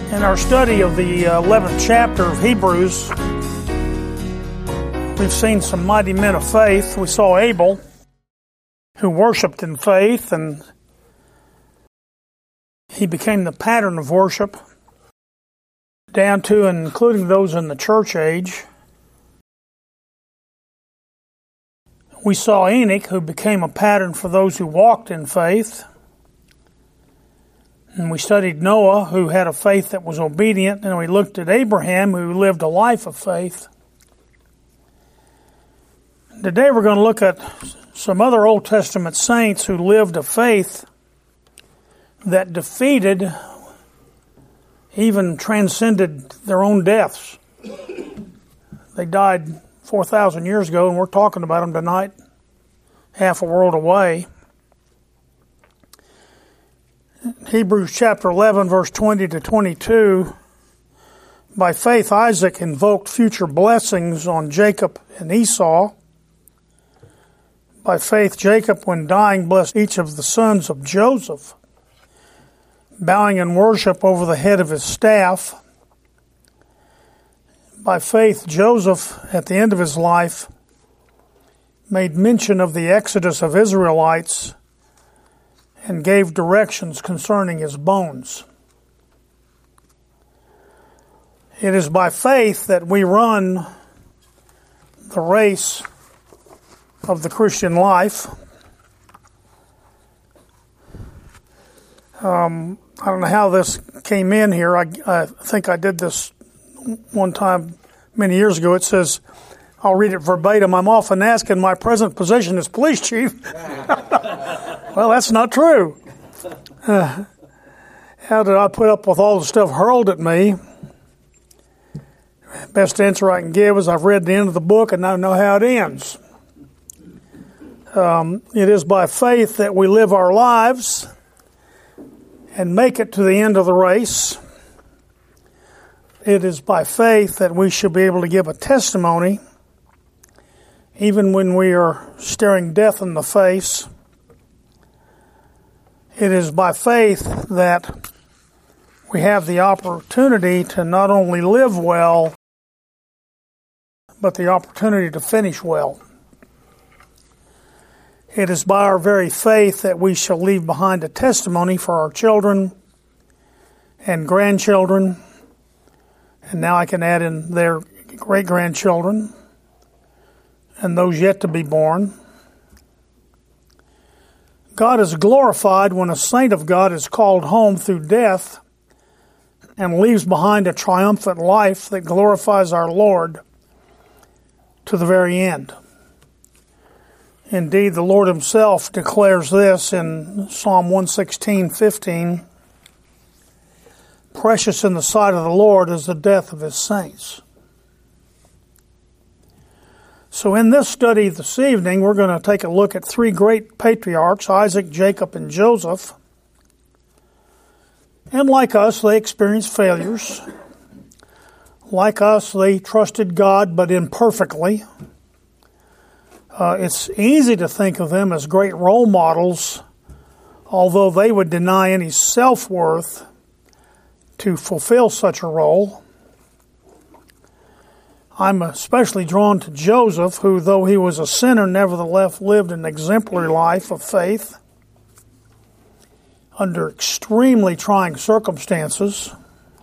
In our study of the 11th chapter of Hebrews, we've seen some mighty men of faith. We saw Abel, who worshiped in faith, and he became the pattern of worship, down to and including those in the church age. We saw Enoch, who became a pattern for those who walked in faith. And we studied Noah, who had a faith that was obedient, and we looked at Abraham, who lived a life of faith. Today we're going to look at some other Old Testament saints who lived a faith that defeated, even transcended their own deaths. They died 4,000 years ago, and we're talking about them tonight, half a world away. Hebrews chapter 11, verse 20 to 22, by faith Isaac invoked future blessings on Jacob and Esau. By faith Jacob, when dying, blessed each of the sons of Joseph, bowing in worship over the head of his staff. By faith Joseph, at the end of his life, made mention of the exodus of Israelites and gave directions concerning his bones. It is by faith that we run the race of the Christian life. I don't know how this came in here. I think I did this one time many years ago. It says, I'll read it verbatim, I'm often asked in my present position as police chief. Well, that's not true. How did I put up with all the stuff hurled at me? Best answer I can give is I've read the end of the book and I know how it ends. It is by faith that we live our lives and make it to the end of the race. It is by faith that we should be able to give a testimony even when we are staring death in the face. It is by faith that we have the opportunity to not only live well, but the opportunity to finish well. It is by our very faith that we shall leave behind a testimony for our children and grandchildren, and now I can add in their great-grandchildren and those yet to be born. God is glorified when a saint of God is called home through death and leaves behind a triumphant life that glorifies our Lord to the very end. Indeed, the Lord himself declares this in Psalm 116:15, precious in the sight of the Lord is the death of his saints. So in this study this evening, we're going to take a look at three great patriarchs, Isaac, Jacob, and Joseph. And like us, they experienced failures. Like us, they trusted God, but imperfectly. It's easy to think of them as great role models, although they would deny any self-worth to fulfill such a role. I'm especially drawn to Joseph, who, though he was a sinner, nevertheless lived an exemplary life of faith under extremely trying circumstances.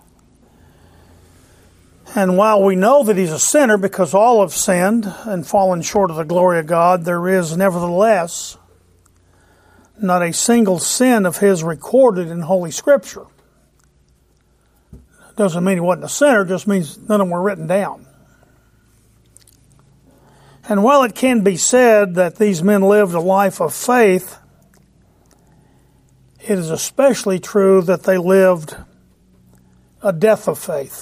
And while we know that he's a sinner because all have sinned and fallen short of the glory of God, there is nevertheless not a single sin of his recorded in Holy Scripture. Doesn't mean he wasn't a sinner, just means none of them were written down. And while it can be said that these men lived a life of faith, it is especially true that they lived a death of faith.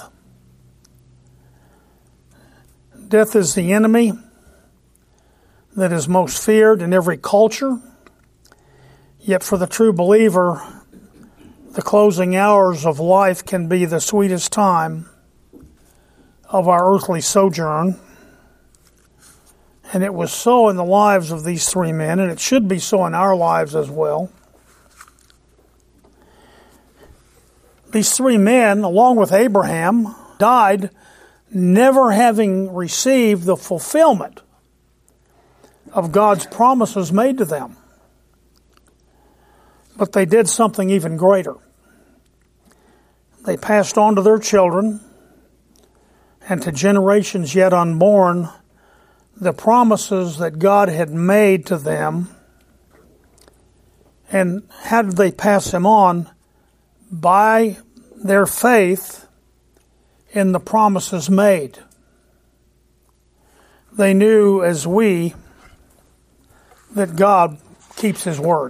Death is the enemy that is most feared in every culture. Yet for the true believer, the closing hours of life can be the sweetest time of our earthly sojourn. And it was so in the lives of these three men, and it should be so in our lives as well. These three men, along with Abraham, died never having received the fulfillment of God's promises made to them. But they did something even greater. They passed on to their children and to generations yet unborn the promises that God had made to them. And how did they pass them on? By their faith in the promises made. They knew, as we, that God keeps His word.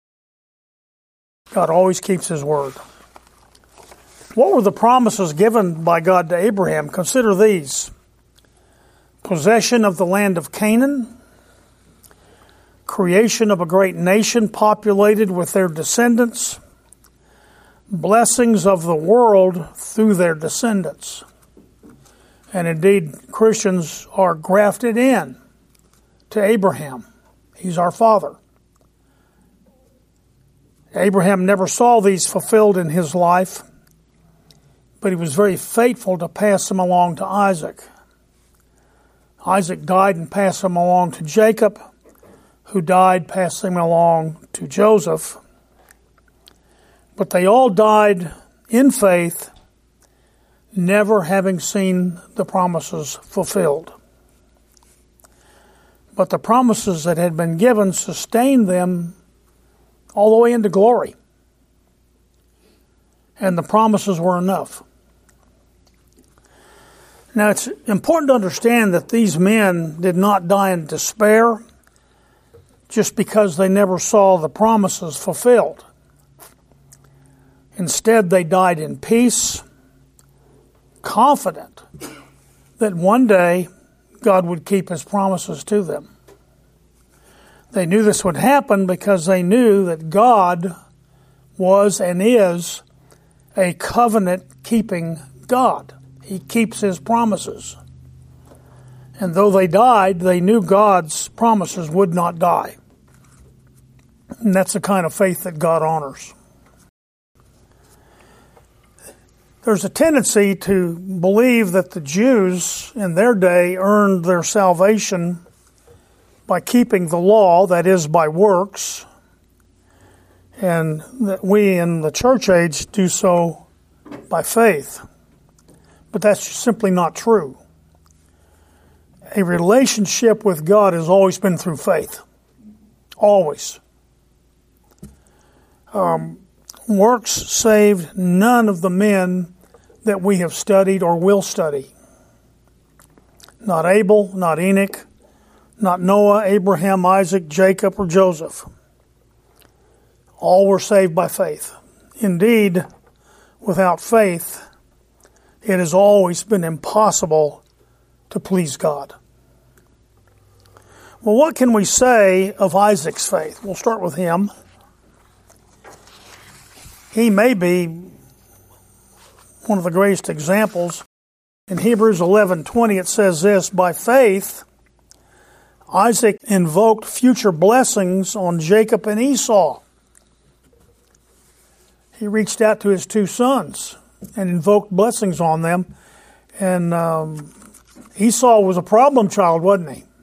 God always keeps His word. What were the promises given by God to Abraham? Consider these. Possession of the land of Canaan, creation of a great nation populated with their descendants, blessings of the world through their descendants. And indeed, Christians are grafted in to Abraham. He's our father. Abraham never saw these fulfilled in his life, but he was very faithful to pass them along to Isaac. Isaac died and passed them along to Jacob, who died, passing them along to Joseph. But they all died in faith, never having seen the promises fulfilled. But the promises that had been given sustained them all the way into glory. And the promises were enough. Now, it's important to understand that these men did not die in despair just because they never saw the promises fulfilled. Instead, they died in peace, confident that one day God would keep His promises to them. They knew this would happen because they knew that God was and is a covenant-keeping God. He keeps His promises. And though they died, they knew God's promises would not die. And that's the kind of faith that God honors. There's a tendency to believe that the Jews in their day earned their salvation by keeping the law, that is, by works, and that we in the church age do so by faith. But that's simply not true. A relationship with God has always been through faith. Always. Works saved none of the men that we have studied or will study. Not Abel, not Enoch, not Noah, Abraham, Isaac, Jacob, or Joseph. All were saved by faith. Indeed, without faith, it has always been impossible to please God. Well, what can we say of Isaac's faith? We'll start with him. He may be one of the greatest examples. In Hebrews 11:20 it says this, by faith Isaac invoked future blessings on Jacob and Esau. He reached out to his two sons and invoked blessings on them. And Esau was a problem child, wasn't he?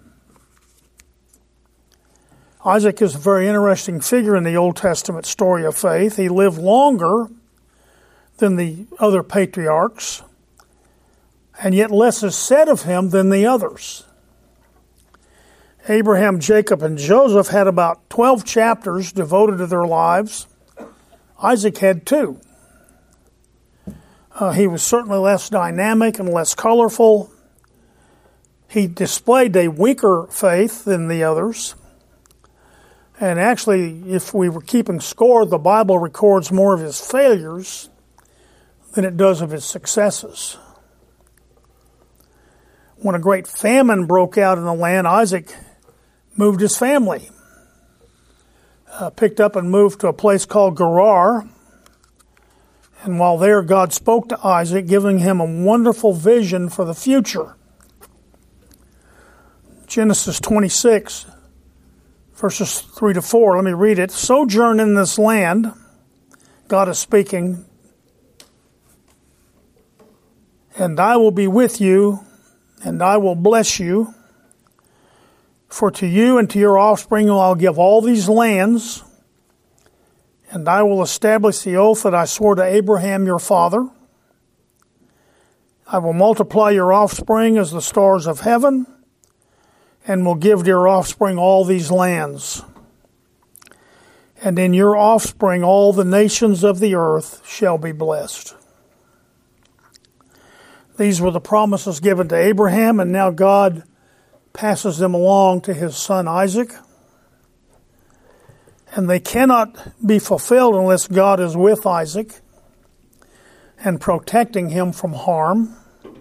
Isaac is a very interesting figure in the Old Testament story of faith. He lived longer than the other patriarchs, and yet less is said of him than the others. Abraham, Jacob, and Joseph had about 12 chapters devoted to their lives. Isaac had 2. He was certainly less dynamic and less colorful. He displayed a weaker faith than the others. And actually, if we were keeping score, the Bible records more of his failures than it does of his successes. When a great famine broke out in the land, Isaac moved his family, picked up and moved to a place called Gerar. And while there, God spoke to Isaac, giving him a wonderful vision for the future. Genesis 26, verses 3 to 4. Let me read it. Sojourn in this land, God is speaking And I will be with you, and I will bless you. For to you and to your offspring I'll give all these lands, and I will establish the oath that I swore to Abraham your father. I will multiply your offspring as the stars of heaven, and will give to your offspring all these lands. And in your offspring all the nations of the earth shall be blessed. These were the promises given to Abraham, and now God passes them along to his son Isaac. And they cannot be fulfilled unless God is with Isaac and protecting him from harm.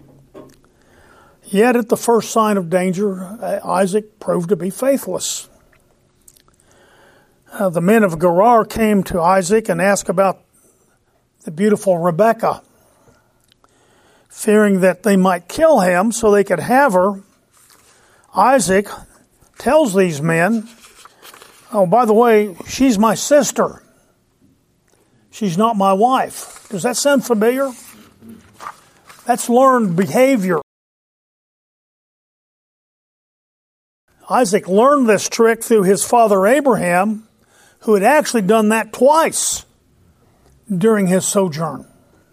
Yet at the first sign of danger, Isaac proved to be faithless. The men of Gerar came to Isaac and asked about the beautiful Rebekah, fearing that they might kill him so they could have her. Isaac tells these men, oh, by the way, she's my sister. She's not my wife. Does that sound familiar? That's learned behavior. Isaac learned this trick through his father Abraham, who had actually done that twice during his sojourn.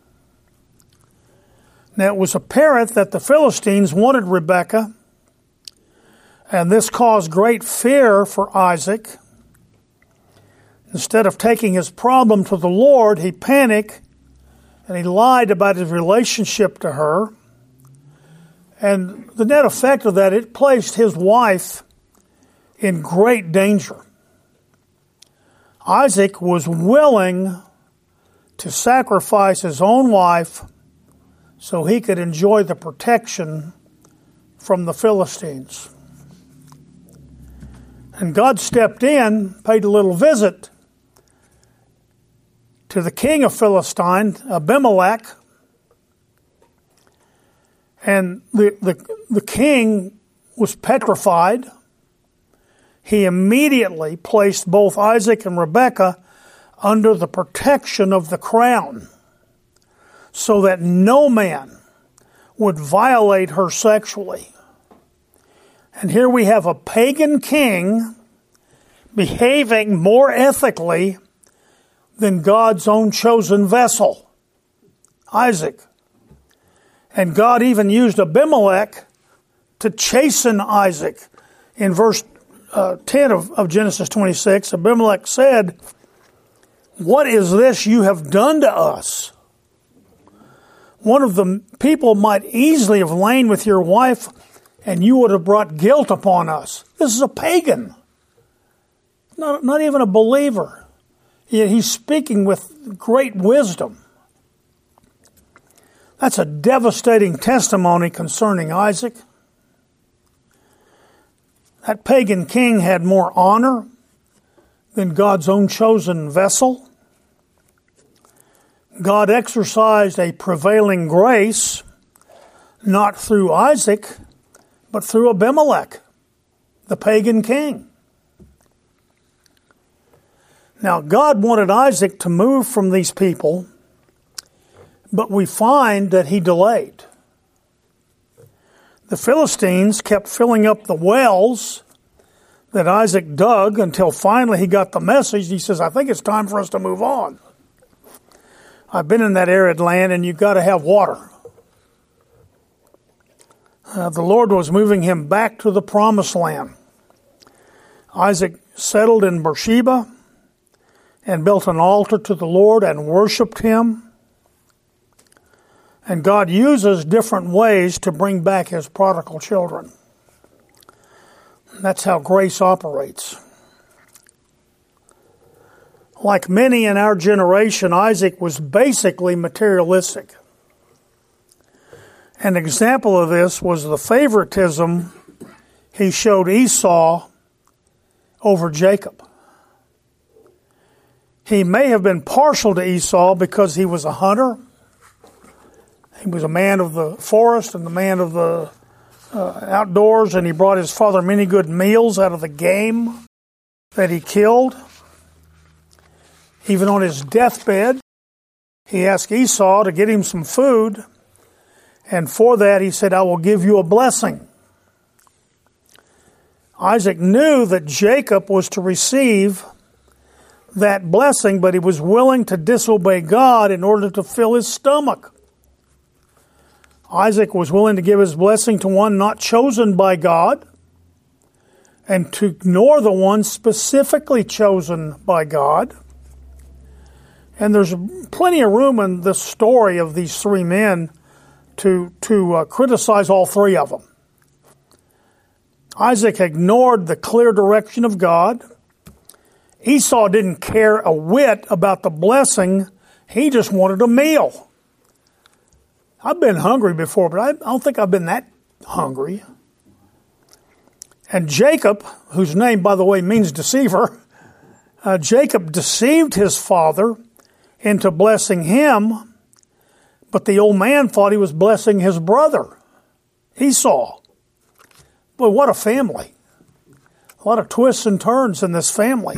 Now, it was apparent that the Philistines wanted Rebekah, and this caused great fear for Isaac. Instead of taking his problem to the Lord, he panicked and he lied about his relationship to her. And the net effect of that, it placed his wife in great danger. Isaac was willing to sacrifice his own wife so he could enjoy the protection from the Philistines. And God stepped in, paid a little visit to the king of Philistine, Abimelech. And the king was petrified. He immediately placed both Isaac and Rebekah under the protection of the crown so that no man would violate her sexually. And here we have a pagan king behaving more ethically than God's own chosen vessel, Isaac. And God even used Abimelech to chasten Isaac. In verse 10 of Genesis 26, Abimelech said, "What is this you have done to us? One of the people might easily have lain with your wife, and you would have brought guilt upon us." This is a pagan, not even a believer. Yet he's speaking with great wisdom. That's a devastating testimony concerning Isaac. That pagan king had more honor than God's own chosen vessel. God exercised a prevailing grace, not through Isaac, but through Abimelech, the pagan king. Now, God wanted Isaac to move from these people, but we find that he delayed. The Philistines kept filling up the wells that Isaac dug until finally he got the message. He says, "I think it's time for us to move on. I've been in that arid land and you've got to have water." The Lord was moving him back to the promised land. Isaac settled in Beersheba and built an altar to the Lord and worshiped him. And God uses different ways to bring back his prodigal children. That's how grace operates. Like many in our generation, Isaac was basically materialistic. An example of this was the favoritism he showed Esau over Jacob. He may have been partial to Esau because he was a hunter. He was a man of the forest and the man of the outdoors, and he brought his father many good meals out of the game that he killed. Even on his deathbed, he asked Esau to get him some food, And for that, he said, I will give you a blessing. Isaac knew that Jacob was to receive that blessing, but he was willing to disobey God in order to fill his stomach. Isaac was willing to give his blessing to one not chosen by God and to ignore the one specifically chosen by God. And there's plenty of room in this story of these three men to criticize all three of them. Isaac ignored the clear direction of God. Esau didn't care a whit about the blessing. He just wanted a meal. I've been hungry before, but I don't think I've been that hungry. And Jacob, whose name, by the way, means deceiver, Jacob deceived his father into blessing him, but the old man thought he was blessing his brother, Esau. Boy, what a family. A lot of twists and turns in this family.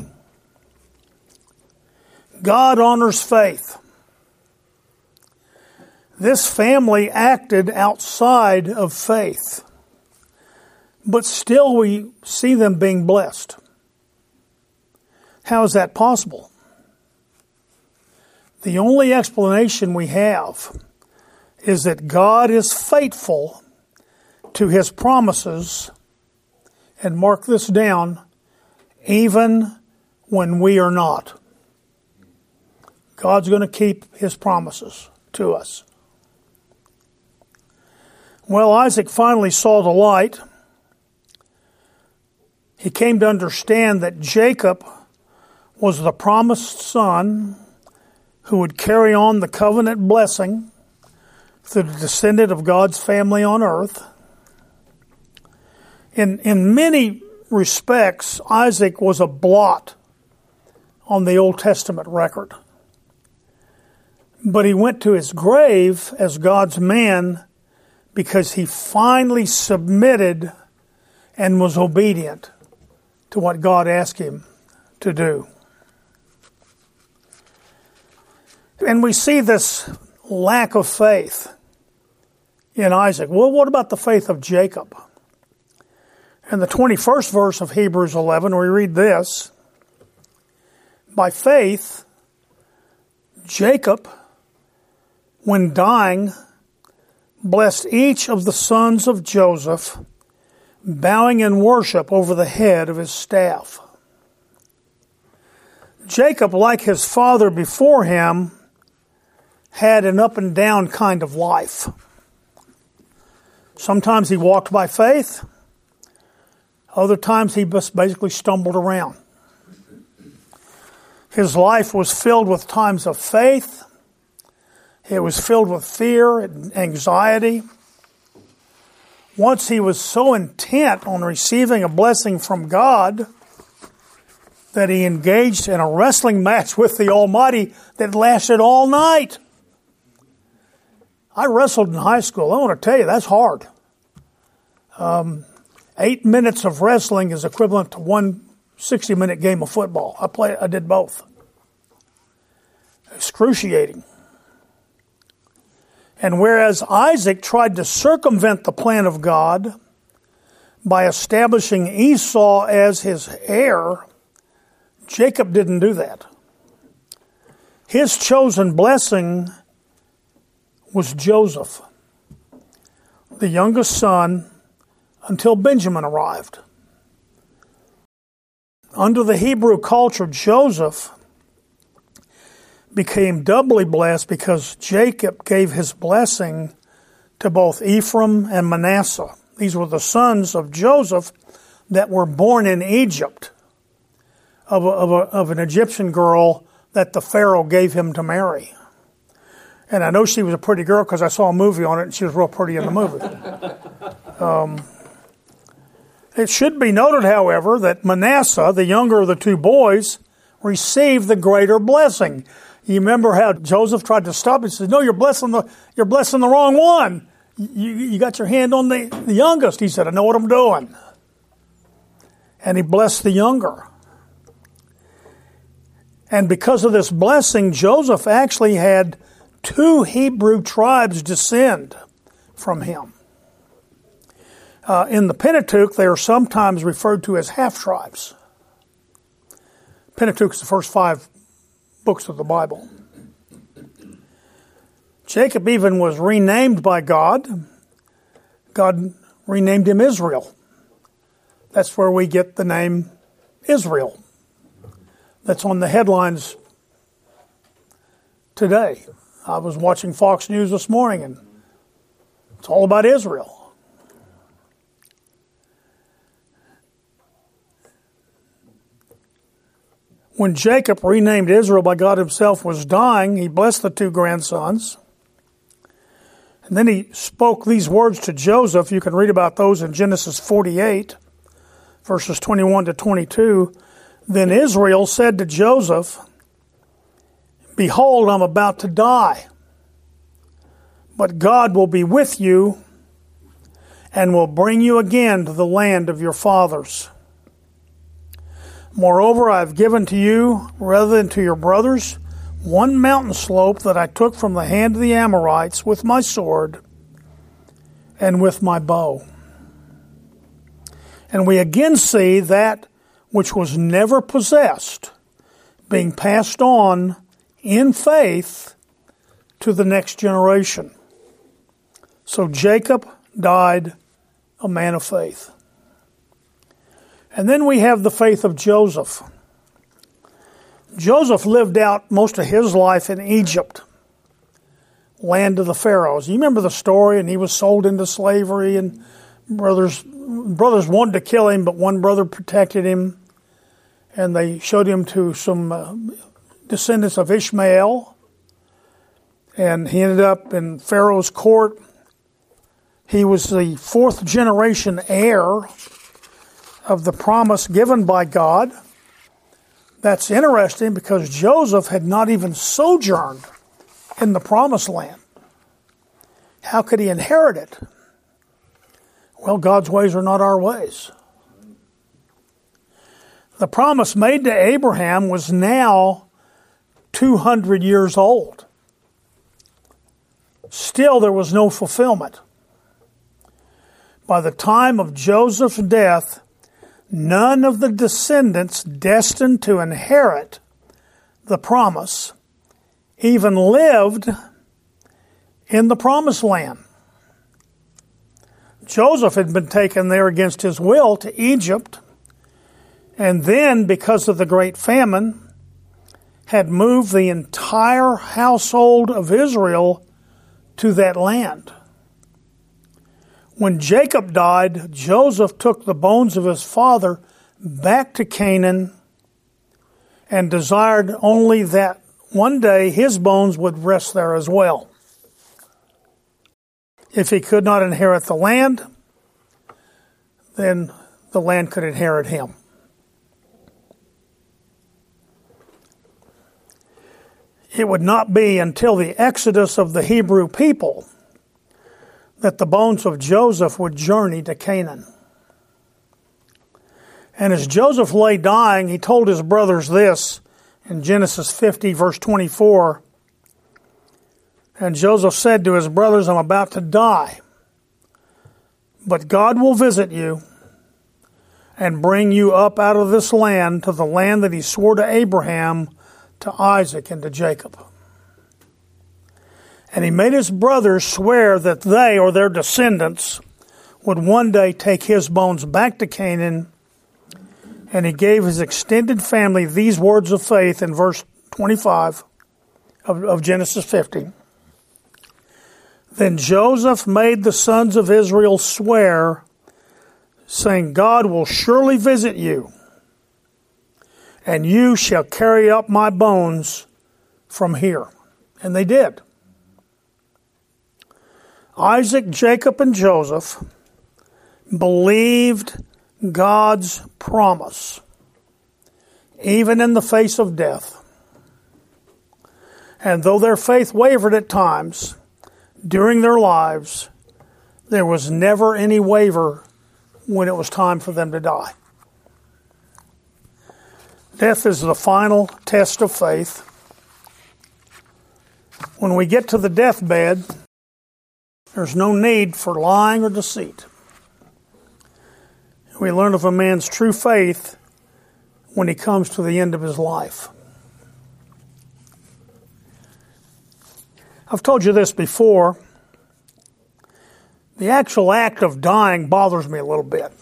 God honors faith. This family acted outside of faith, but still we see them being blessed. How is that possible? The only explanation we have is that God is faithful to his promises, and mark this down, even when we are not. God's going to keep his promises to us. Well, Isaac finally saw the light. He came to understand that Jacob was the promised son who would carry on the covenant blessing through the descendant of God's family on earth. In many respects, Isaac was a blot on the Old Testament record. But he went to his grave as God's man because he finally submitted and was obedient to what God asked him to do. And we see this lack of faith in Isaac. Well, what about the faith of Jacob? In the 21st verse of Hebrews 11, we read this: by faith, Jacob, when dying, blessed each of the sons of Joseph, bowing in worship over the head of his staff. Jacob, like his father before him, had an up and down kind of life. Sometimes he walked by faith. Other times he just basically stumbled around. His life was filled with times of faith. It was filled with fear and anxiety. Once he was so intent on receiving a blessing from God that he engaged in a wrestling match with the Almighty that lasted all night. I wrestled in high school. I want to tell you, that's hard. 8 minutes of wrestling is equivalent to one 60-minute game of football. I did both. Excruciating. And whereas Isaac tried to circumvent the plan of God by establishing Esau as his heir, Jacob didn't do that. His chosen blessing was Joseph, the youngest son, until Benjamin arrived. Under the Hebrew culture, Joseph became doubly blessed because Jacob gave his blessing to both Ephraim and Manasseh. These were the sons of Joseph that were born in Egypt of an Egyptian girl that the Pharaoh gave him to marry. And I know she was a pretty girl because I saw a movie on it and she was real pretty in the movie. It should be noted, however, that Manasseh, the younger of the two boys, received the greater blessing. You remember how Joseph tried to stop him? He says, "No, you're blessing the wrong one. You got your hand on the youngest." He said, "I know what I'm doing." And he blessed the younger. And because of this blessing, Joseph actually had 2 Hebrew tribes descend from him. In the Pentateuch, they are sometimes referred to as half-tribes. Pentateuch is the first 5 books of the Bible. Jacob even was renamed by God. God renamed him Israel. That's where we get the name Israel. That's on the headlines today. I was watching Fox News this morning, and it's all about Israel. When Jacob, renamed Israel by God himself, was dying, he blessed the 2 grandsons. And then he spoke these words to Joseph. You can read about those in Genesis 48, verses 21 to 22. Then Israel said to Joseph, "Behold, I'm about to die, but God will be with you and will bring you again to the land of your fathers. Moreover, I have given to you, rather than to your brothers, one mountain slope that I took from the hand of the Amorites with my sword and with my bow." And we again see that which was never possessed being passed on in faith to the next generation. So Jacob died a man of faith. And then we have the faith of Joseph. Joseph lived out most of his life in Egypt, land of the Pharaohs. You remember the story, and he was sold into slavery, and brothers wanted to kill him, but one brother protected him, and they showed him to some descendants of Ishmael, and he ended up in Pharaoh's court. He was the 4th generation heir of the promise given by God. That's interesting because Joseph had not even sojourned in the promised land. How could he inherit it? Well, God's ways are not our ways. The promise made to Abraham was now 200 years old. Still, there was no fulfillment. By the time of Joseph's death, none of the descendants destined to inherit the promise even lived in the promised land. Joseph had been taken there against his will to Egypt, and then, because of the great famine, had moved the entire household of Israel to that land. When Jacob died, Joseph took the bones of his father back to Canaan and desired only that one day his bones would rest there as well. If he could not inherit the land, then the land could inherit him. It would not be until the exodus of the Hebrew people that the bones of Joseph would journey to Canaan. And as Joseph lay dying, he told his brothers this in Genesis 50, verse 24. And Joseph said to his brothers, "I'm about to die, but God will visit you and bring you up out of this land to the land that he swore to Abraham, to Isaac, and to Jacob." And he made his brothers swear that they, or their descendants, would one day take his bones back to Canaan. And he gave his extended family these words of faith in verse 25 of Genesis 50. Then Joseph made the sons of Israel swear, saying, "God will surely visit you, and you shall carry up my bones from here." And they did. Isaac, Jacob, and Joseph believed God's promise, even in the face of death. And though their faith wavered at times during their lives, there was never any waver when it was time for them to die. Death is the final test of faith. When we get to the deathbed, There's no need for lying or deceit. We learn of a man's true faith when he comes to the end of his life. I've told you this before. The actual act of dying bothers me a little bit.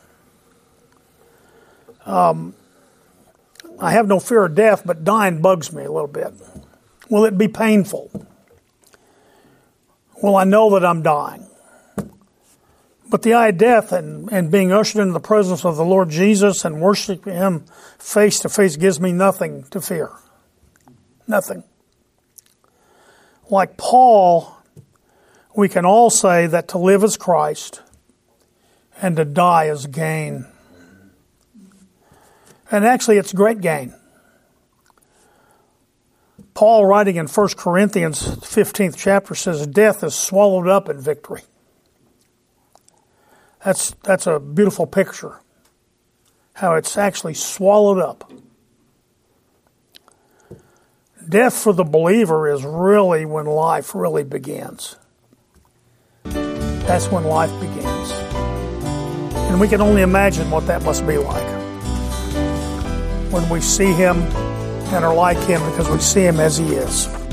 I have no fear of death, but dying bugs me a little bit. Will it be painful? Will I know that I'm dying? But the idea of death and being ushered into the presence of the Lord Jesus and worshiping Him face to face gives me nothing to fear. Nothing. Like Paul, we can all say that to live is Christ and to die is gain. And actually, it's great gain. Paul, writing in 1 Corinthians 15th chapter, says, death is swallowed up in victory. That's a beautiful picture, how it's actually swallowed up. Death for the believer is really when life really begins. That's when life begins. And we can only imagine what that must be like when we see Him and are like Him because we see Him as He is.